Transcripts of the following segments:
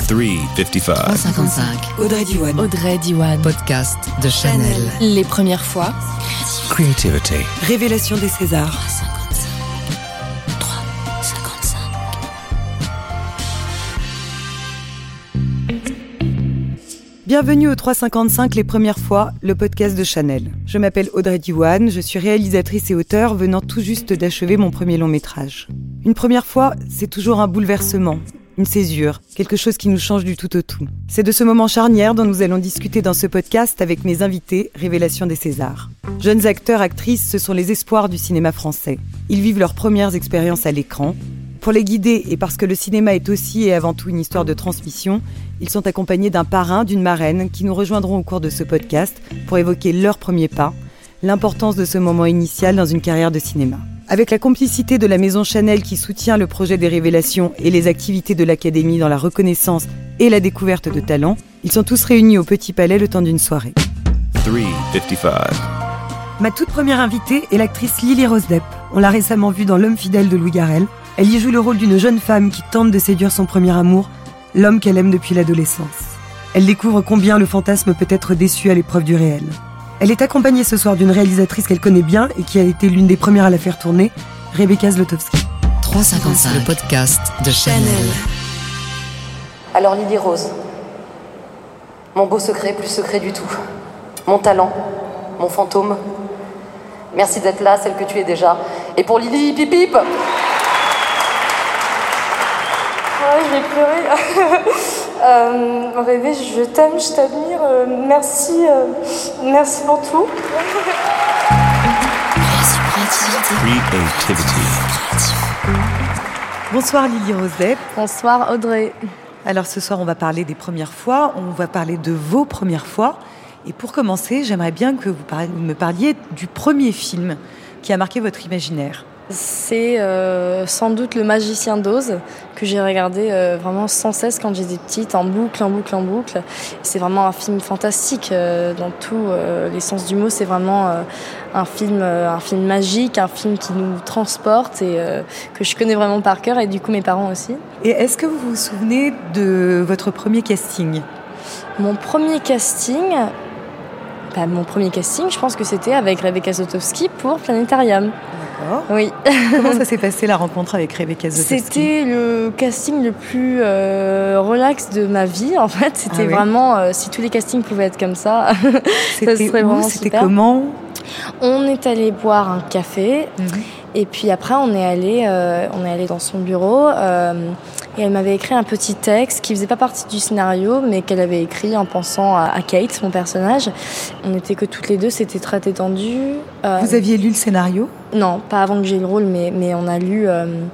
355. Audrey Diwan. Podcast de Chanel. Les premières fois. Creativity. Révélation des Césars. 355. Bienvenue au 355 Les premières fois, le podcast de Chanel. Je m'appelle Audrey Diwan, je suis réalisatrice et auteure venant tout juste d'achever mon premier long métrage. Une première fois, c'est toujours un bouleversement, une césure, quelque chose qui nous change du tout au tout. C'est de ce moment charnière dont nous allons discuter dans ce podcast avec mes invités, Révélation des Césars. Jeunes acteurs, actrices, ce sont les espoirs du cinéma français. Ils vivent leurs premières expériences à l'écran. Pour les guider, et parce que le cinéma est aussi et avant tout une histoire de transmission, ils sont accompagnés d'un parrain, d'une marraine, qui nous rejoindront au cours de ce podcast pour évoquer leurs premiers pas, l'importance de ce moment initial dans une carrière de cinéma. Avec la complicité de la maison Chanel qui soutient le projet des Révélations et les activités de l'Académie dans la reconnaissance et la découverte de talents, ils sont tous réunis au Petit Palais le temps d'une soirée. 355. Ma toute première invitée est l'actrice Lily Rose Depp. On l'a récemment vue dans L'homme fidèle de Louis Garrel. Elle y joue le rôle d'une jeune femme qui tente de séduire son premier amour, l'homme qu'elle aime depuis l'adolescence. Elle découvre combien le fantasme peut être déçu à l'épreuve du réel. Elle est accompagnée ce soir d'une réalisatrice qu'elle connaît bien et qui a été l'une des premières à la faire tourner, Rebecca Zlotowski. 355. Le podcast de Chanel. Alors Lily Rose, mon beau secret, plus secret du tout. Mon talent, mon fantôme. Merci d'être là, celle que tu es déjà. Et pour Lily, pip pip. Ouais, je vais pleurer. Rêver, je t'aime, je t'admire. Merci pour tout. Creativity. Bonsoir Lily Rose Depp. Bonsoir Audrey. Alors ce soir on va parler des premières fois, on va parler de vos premières fois. Et pour commencer, j'aimerais bien que vous me parliez du premier film qui a marqué votre imaginaire. C'est sans doute Le Magicien d'Oz que j'ai regardé vraiment sans cesse quand j'étais petite, en boucle. C'est vraiment un film fantastique dans tous les sens du mot. C'est vraiment un film magique, un film qui nous transporte et que je connais vraiment par cœur et du coup mes parents aussi. Et est-ce que vous vous souvenez de votre premier casting ? Mon premier casting, je pense que c'était avec Rebecca Zlotowski pour Planétarium. D'accord. Oui. Comment ça s'est passé la rencontre avec Rebecca Zlotowski ? C'était le casting le plus relax de ma vie en fait. C'était vraiment, si tous les castings pouvaient être comme ça, ça serait vraiment super. C'était comment ? On est allé boire un café et puis après on est allé dans son bureau et elle m'avait écrit un petit texte qui faisait pas partie du scénario mais qu'elle avait écrit en pensant à Kate, mon personnage. On n'était que toutes les deux, c'était très détendu. Vous aviez lu le scénario ? Non, pas avant que j'ai le rôle, mais on a lu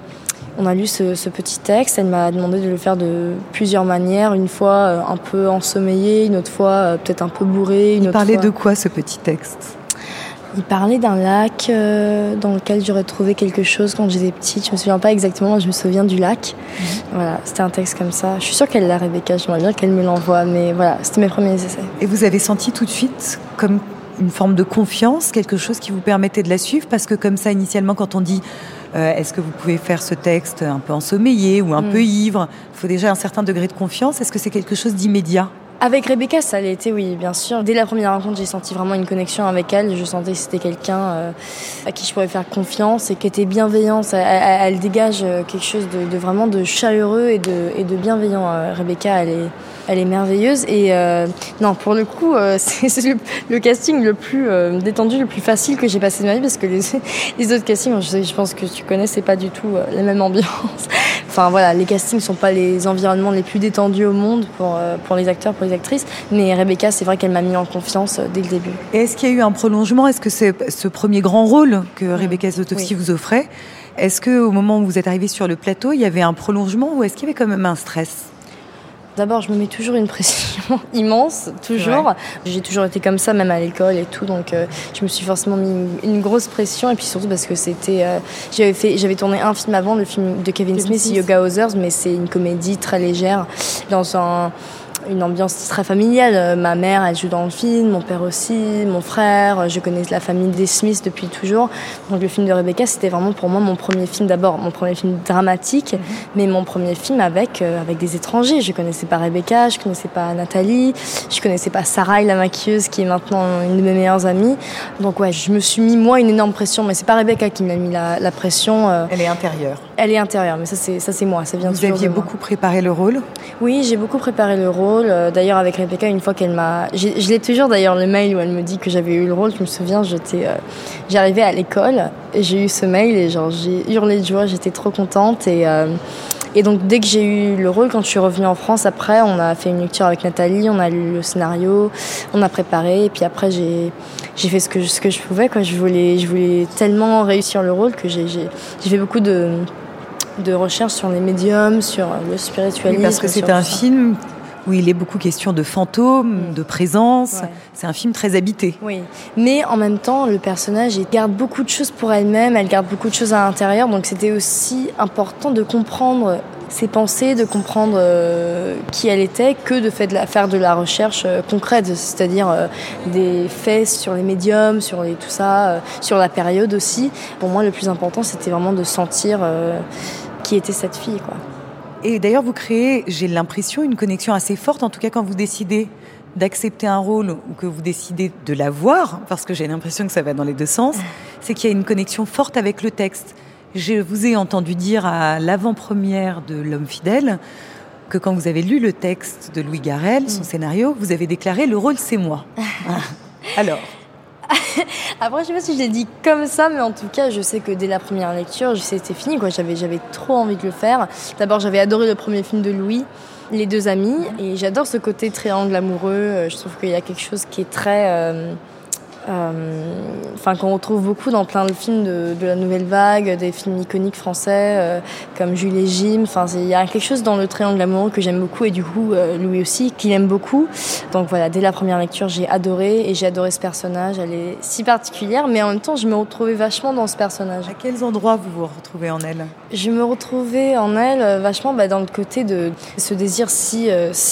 ce petit texte. Elle m'a demandé de le faire de plusieurs manières. Une fois un peu ensommeillé, une autre fois peut-être un peu bourré. Il parlait de quoi ce petit texte ? Il parlait d'un lac dans lequel j'aurais trouvé quelque chose quand j'étais petite. Je me souviens pas exactement, mais je me souviens du lac. Voilà, c'était un texte comme ça. Je suis sûre qu'elle l'a, Rebecca, j'aimerais bien qu'elle me l'envoie, mais voilà, c'était mes premiers essais. Et vous avez senti tout de suite comme une forme de confiance, quelque chose qui vous permettait de la suivre ? Parce que comme ça, initialement, quand on dit est-ce que vous pouvez faire ce texte un peu ensommeillé ou un peu ivre, il faut déjà un certain degré de confiance. Est-ce que c'est quelque chose d'immédiat ? Avec Rebecca, ça l'a été, oui, bien sûr. Dès la première rencontre, j'ai senti vraiment une connexion avec elle. Je sentais que c'était quelqu'un à qui je pourrais faire confiance et qui était bienveillante. Elle dégage quelque chose de vraiment de chaleureux et de bienveillant. Rebecca, elle est merveilleuse. Et non, pour le coup, c'est le casting le plus détendu, le plus facile que j'ai passé de ma vie parce que les autres castings, je pense que tu connais, c'est pas du tout la même ambiance. Enfin voilà, les castings sont pas les environnements les plus détendus au monde pour les acteurs, pour les actrices, mais Rebecca, c'est vrai qu'elle m'a mis en confiance dès le début. Et est-ce qu'il y a eu un prolongement ? Est-ce que c'est ce premier grand rôle que Rebecca Zlotowski vous offrait ? Est-ce qu'au moment où vous êtes arrivé sur le plateau, il y avait un prolongement ou est-ce qu'il y avait quand même un stress ? D'abord, je me mets toujours une pression immense, toujours. Ouais. J'ai toujours été comme ça, même à l'école et tout, donc je me suis forcément mis une grosse pression. Et puis surtout parce que c'était, j'avais tourné un film avant, le film de Kevin Smith, Yoga Others, mais c'est une comédie très légère dans une ambiance très familiale. Ma mère, elle joue dans le film, mon père aussi, mon frère. Je connais la famille des Smith depuis toujours. Donc le film de Rebecca, c'était vraiment pour moi mon premier film, d'abord mon premier film dramatique, mais mon premier film avec des étrangers. Je connaissais pas Rebecca, je connaissais pas Nathalie, je connaissais pas Sarah, la maquilleuse, qui est maintenant une de mes meilleures amies. Donc ouais, je me suis mis moi une énorme pression, mais c'est pas Rebecca qui m'a mis la pression. Elle est intérieure. Elle est intérieure, mais ça c'est moi, ça vient toujours de moi. Vous aviez beaucoup préparé le rôle ? Oui, j'ai beaucoup préparé le rôle. D'ailleurs, avec Rebecca, une fois qu'elle m'a... Je l'ai toujours d'ailleurs, le mail où elle me dit que j'avais eu le rôle. Je me souviens, j'arrivais à l'école et j'ai eu ce mail et j'ai hurlé de joie, j'étais trop contente. Et donc, dès que j'ai eu le rôle, quand je suis revenue en France, après, on a fait une lecture avec Nathalie, on a lu le scénario, on a préparé. Et puis après, j'ai fait ce que je pouvais, quoi. Je voulais tellement réussir le rôle que j'ai fait beaucoup de recherches sur les médiums, sur le spiritualisme. Oui, parce que c'est un film où il est beaucoup question de fantômes, de présence. Ouais. C'est un film très habité. Oui, mais en même temps, le personnage, il garde beaucoup de choses pour elle-même, elle garde beaucoup de choses à l'intérieur, donc c'était aussi important de comprendre ses pensées, de comprendre qui elle était, que de faire de la recherche concrète, c'est-à-dire des faits sur les médiums, sur tout ça, sur la période aussi. Pour moi, le plus important, c'était vraiment de sentir qui était cette fille, quoi. Et d'ailleurs, vous créez, j'ai l'impression, une connexion assez forte, en tout cas quand vous décidez d'accepter un rôle ou que vous décidez de l'avoir, parce que j'ai l'impression que ça va dans les deux sens, c'est qu'il y a une connexion forte avec le texte. Je vous ai entendu dire à l'avant-première de L'Homme fidèle que quand vous avez lu le texte de Louis Garrel, son scénario, vous avez déclaré « le rôle, c'est moi ». Alors après, je sais pas si je l'ai dit comme ça, mais en tout cas, je sais que dès la première lecture, c'était fini, quoi. J'avais trop envie de le faire. D'abord, j'avais adoré le premier film de Louis, Les Deux Amis, et j'adore ce côté triangle amoureux. Je trouve qu'il y a quelque chose qui est très... qu'on retrouve beaucoup dans plein de films de la nouvelle vague, des films iconiques français comme Jules et Jim. Il y a quelque chose dans le triangle amoureux que j'aime beaucoup, et du coup Louis aussi, qu'il aime beaucoup. Donc voilà, dès la première lecture, j'ai adoré ce personnage. Elle est si particulière, mais en même temps, je me retrouvais vachement dans ce personnage. À quels endroits vous vous retrouvez en elle ? Je me retrouvais en elle vachement dans le côté de ce désir si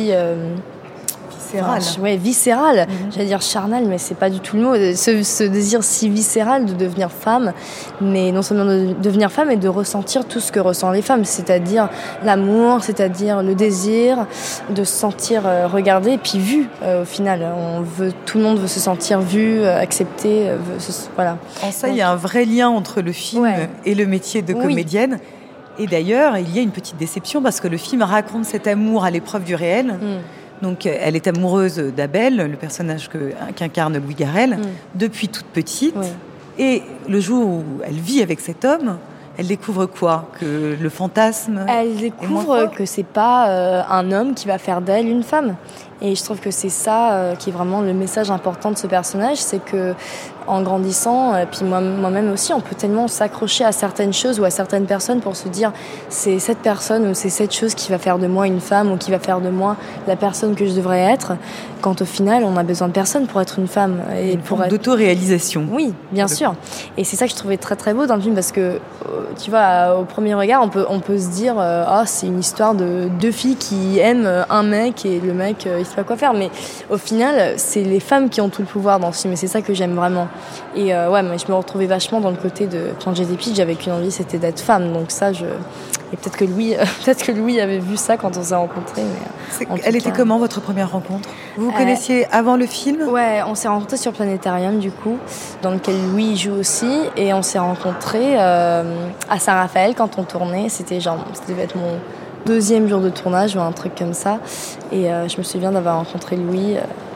viscéral. Viscéral. J'allais dire charnel, mais c'est pas du tout le mot. Ce désir si viscéral de devenir femme, mais non seulement de devenir femme, mais de ressentir tout ce que ressentent les femmes, c'est-à-dire l'amour, c'est-à-dire le désir, de se sentir regardée et puis vue. Au final, tout le monde veut se sentir vu, accepté. Voilà. En ça, il y a un vrai lien entre le film et le métier de comédienne. Et d'ailleurs, il y a une petite déception parce que le film raconte cet amour à l'épreuve du réel. Donc, elle est amoureuse d'Abel, le personnage qu'incarne Louis Garrel, depuis toute petite. Oui. Et le jour où elle vit avec cet homme, elle découvre quoi ? Que le fantasme... Elle découvre que c'est pas un homme qui va faire d'elle une femme. Et je trouve que c'est ça qui est vraiment le message important de ce personnage, c'est que en grandissant, et puis moi-même aussi, on peut tellement s'accrocher à certaines choses ou à certaines personnes pour se dire c'est cette personne ou c'est cette chose qui va faire de moi une femme ou qui va faire de moi la personne que je devrais être, quand au final on a besoin de personne pour être une femme. Et une forme d'autoréalisation. Oui, bien sûr. Et c'est ça que je trouvais très très beau dans le film, parce que tu vois, au premier regard, on peut se dire c'est une histoire de deux filles qui aiment un mec et le mec il sait pas quoi faire, mais au final c'est les femmes qui ont tout le pouvoir dans ce film, et c'est ça que j'aime vraiment. Et mais je me retrouvais vachement dans le côté de quand j'étais petite, j'avais qu'une envie, c'était d'être femme. Donc ça, et peut-être que Louis avait vu ça quand on s'est rencontrés. Elle était comment votre première rencontre ? Vous connaissiez avant le film ? Ouais, on s'est rencontrés sur Planétarium du coup, dans lequel Louis joue aussi, et on s'est rencontrés à Saint-Raphaël quand on tournait. Ça devait être mon 2e jour de tournage ou un truc comme ça. Et je me souviens d'avoir rencontré Louis.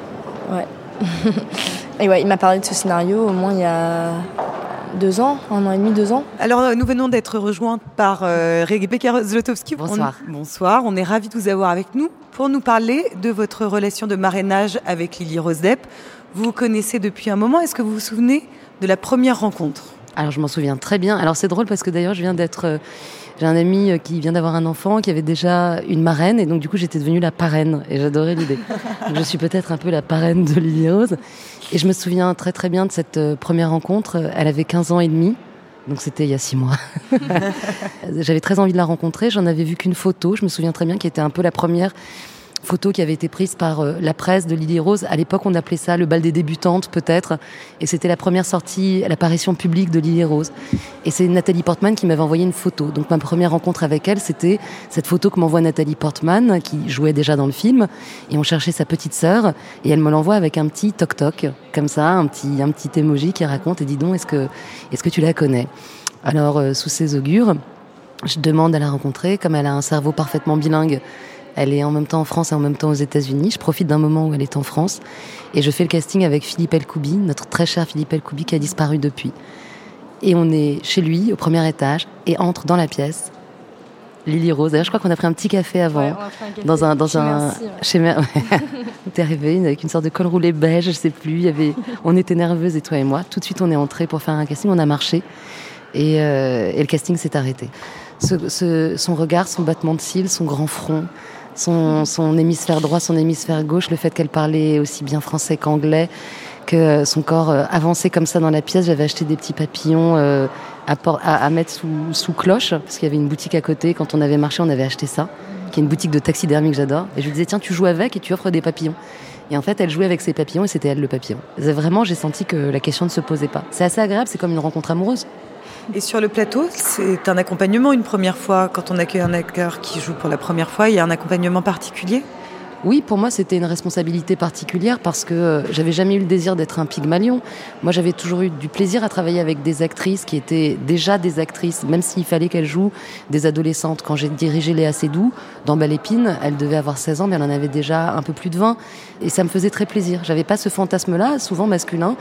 Et il m'a parlé de ce scénario au moins il y a 2 ans, 1 an et demi, 2 ans. Alors, nous venons d'être rejointes par Rebecca Zlotowski. Bonsoir. Bonsoir, on est ravis de vous avoir avec nous pour nous parler de votre relation de marrainage avec Lily Rose Depp. Vous vous connaissez depuis un moment. Est-ce que vous vous souvenez de la première rencontre ? Alors, je m'en souviens très bien. Alors, c'est drôle parce que d'ailleurs, j'ai un ami qui vient d'avoir un enfant, qui avait déjà une marraine, et donc du coup j'étais devenue la parraine, et j'adorais l'idée. Donc, je suis peut-être un peu la parraine de Lily Rose, et je me souviens très très bien de cette première rencontre. Elle avait 15 ans et demi, donc c'était il y a 6 mois. J'avais très envie de la rencontrer, j'en avais vu qu'une photo, je me souviens très bien, qui était un peu la première photo qui avait été prise par la presse de Lily Rose. À l'époque, on appelait ça le bal des débutantes, peut-être. Et c'était la première sortie, l'apparition publique de Lily Rose. Et c'est Nathalie Portman qui m'avait envoyé une photo. Donc ma première rencontre avec elle, c'était cette photo que m'envoie Nathalie Portman, qui jouait déjà dans le film. Et on cherchait sa petite sœur. Et elle me l'envoie avec un petit toc-toc, comme ça, un petit emoji qui raconte. Et dis donc, est-ce que tu la connais ? Alors, sous ces augures, je demande à la rencontrer. Comme elle a un cerveau parfaitement bilingue, elle est en même temps en France et en même temps aux États-Unis. Je profite d'un moment où elle est en France et je fais le casting avec Philippe Elkoubi, notre très cher Philippe Elkoubi qui a disparu depuis. Et on est chez lui, au premier étage, et entre dans la pièce Lily Rose. D'ailleurs, je crois qu'on a pris un petit café avant, ouais, on a pris un café. dans un chez Merci. T'es arrivée avec une sorte de col roulé beige, je sais plus. On était nerveuses et toi et moi. Tout de suite, on est entrés pour faire un casting. On a marché et le casting s'est arrêté. Son regard, son battement de cils, son grand front. Son hémisphère droit, son hémisphère gauche, le fait qu'elle parlait aussi bien français qu'anglais, que son corps avançait comme ça dans la pièce. J'avais acheté des petits papillons à mettre sous cloche, parce qu'il y avait une boutique à côté. Quand on avait marché, on avait acheté ça, qui est une boutique de taxidermie que j'adore. Et je lui disais, tiens, tu joues avec et tu offres des papillons. Et en fait, elle jouait avec ses papillons et c'était elle le papillon. Vraiment, j'ai senti que la question ne se posait pas. C'est assez agréable, c'est comme une rencontre amoureuse. Et sur le plateau, c'est un accompagnement une première fois. Quand on accueille un acteur qui joue pour la première fois, il y a un accompagnement particulier ? Oui, pour moi, c'était une responsabilité particulière parce que j'avais jamais eu le désir d'être un Pygmalion. Moi, j'avais toujours eu du plaisir à travailler avec des actrices qui étaient déjà des actrices, même s'il fallait qu'elles jouent des adolescentes. Quand j'ai dirigé Léa Seydoux dans Belle Épine, elle devait avoir 16 ans, mais elle en avait déjà un peu plus de 20. Et ça me faisait très plaisir. J'avais pas ce fantasme-là, souvent masculin,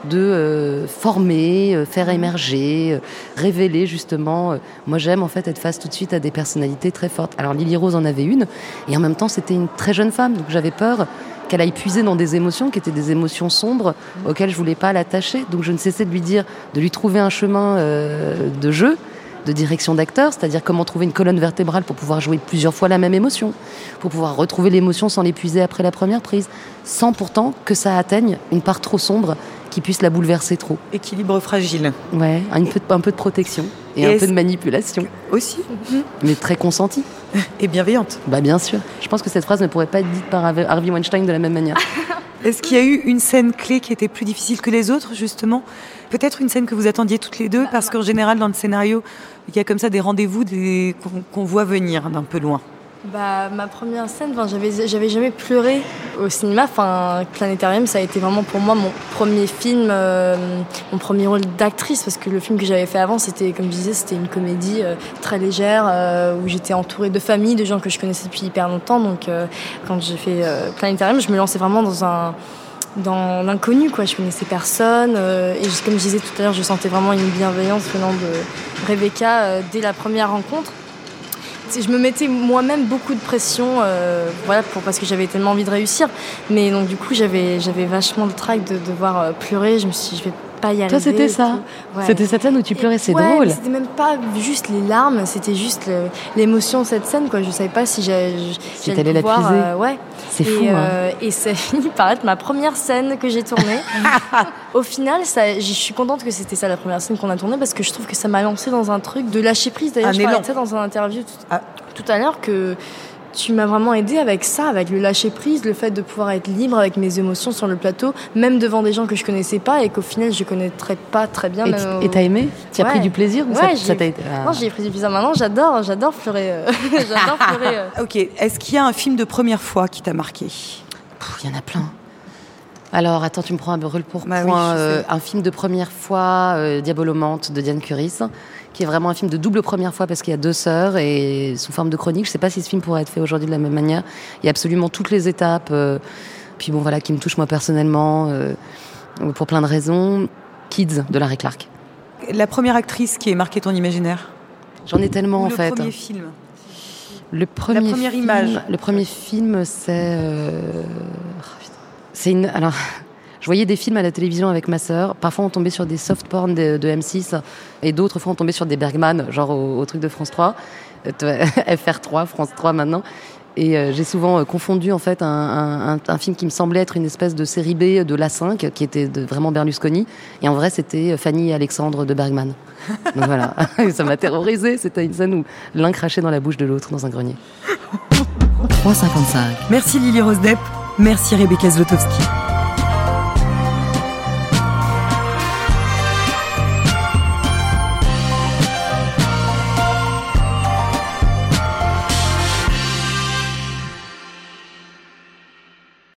de former, faire émerger, révéler justement. Moi, j'aime en fait être face tout de suite à des personnalités très fortes. Alors, Lily Rose en avait une, et en même temps, c'était une très jeune femme, donc j'avais peur qu'elle aille puiser dans des émotions qui étaient des émotions sombres auxquelles je voulais pas l'attacher. Donc je ne cessais de lui trouver un chemin de jeu, de direction d'acteur, c'est-à-dire comment trouver une colonne vertébrale pour pouvoir jouer plusieurs fois la même émotion, pour pouvoir retrouver l'émotion sans l'épuiser après la première prise, sans pourtant que ça atteigne une part trop sombre qui puisse la bouleverser trop. Équilibre fragile. Ouais, un peu de protection et un peu de manipulation. Aussi. Mais très consentie. Et bienveillante. Bah bien sûr. Je pense que cette phrase ne pourrait pas être dite par Harvey Weinstein de la même manière. Est-ce qu'il y a eu une scène clé qui était plus difficile que les autres, justement ? Peut-être une scène que vous attendiez toutes les deux, parce qu'en général, dans le scénario, il y a comme ça des rendez-vous qu'on voit venir d'un peu loin. Ma première scène, j'avais jamais pleuré au cinéma. Planétarium, ça a été vraiment pour moi mon premier film, mon premier rôle d'actrice, parce que le film que j'avais fait avant, c'était, comme je disais, c'était une comédie très légère, où j'étais entourée de familles, de gens que je connaissais depuis hyper longtemps. Donc, quand j'ai fait Planétarium, je me lançais vraiment dans l'inconnu, quoi. Je connaissais personne, et comme je disais tout à l'heure, je sentais vraiment une bienveillance venant de Rebecca dès la première rencontre. Je me mettais moi-même beaucoup de pression, parce que j'avais tellement envie de réussir. Mais donc du coup, j'avais vachement le trac de devoir pleurer. Je me suis dit, je vais pas y arriver. Toi, c'était ça. Ouais. C'était cette scène où tu pleurais, c'est drôle. C'était même pas juste les larmes, c'était juste l'émotion de cette scène, quoi. Je savais pas si j'allais la puiser. C'est fou. Et ça a fini par être ma première scène que j'ai tournée. Au final, je suis contente que c'était ça la première scène qu'on a tournée, parce que je trouve que ça m'a lancée dans un truc de lâcher prise. D'ailleurs, je parlais de ça dans un interview tout à l'heure, que tu m'as vraiment aidée avec ça, avec le lâcher prise, le fait de pouvoir être libre avec mes émotions sur le plateau, même devant des gens que je connaissais pas et qu'au final je connaîtrais pas très bien. Et t'as aimé ? Tu as pris du plaisir ? Non, j'ai pris du plaisir. Maintenant, j'adore pleurer. J'adore pleurer. Ok. Est-ce qu'il y a un film de première fois qui t'a marqué ? Il y en a plein. Alors, attends, tu me prends un brûle pour point. Un film de première fois, Diabolomante de Diane Curis, qui est vraiment un film de double première fois parce qu'il y a deux sœurs et sous forme de chronique. Je ne sais pas si ce film pourrait être fait aujourd'hui de la même manière. Il y a absolument toutes les étapes, qui me touchent moi personnellement, pour plein de raisons. Kids de Larry Clark. La première actrice qui ait marqué ton imaginaire ? J'en ai tellement en fait. Le premier film ? La première image. Le premier film, c'est... Alors, je voyais des films à la télévision avec ma sœur. Parfois, on tombait sur des soft porn de M6 et d'autres fois, on tombait sur des Bergman, genre au truc de France 3, FR3, France 3 maintenant. Et j'ai souvent confondu en fait un film qui me semblait être une espèce de série B de l'A5, qui était vraiment Berlusconi. Et en vrai, c'était Fanny et Alexandre de Bergman. Donc voilà, ça m'a terrorisée. C'était une scène où l'un crachait dans la bouche de l'autre dans un grenier. 3,55. Merci Lily Rose Depp, merci Rebecca Zlotowski.